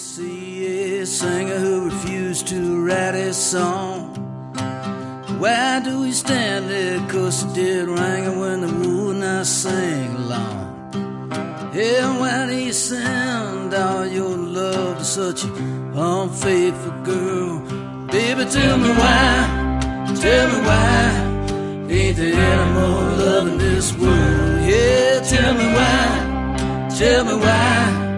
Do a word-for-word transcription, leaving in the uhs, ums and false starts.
see a singer who refused to write a song? Why do we stand there? 'Cause it did ring when they would not sing along. Yeah, why do you send all your love to such an unfaithful girl? Baby, tell me why, tell me why. Ain't there any more love in this world? Yeah, tell me why, tell me why.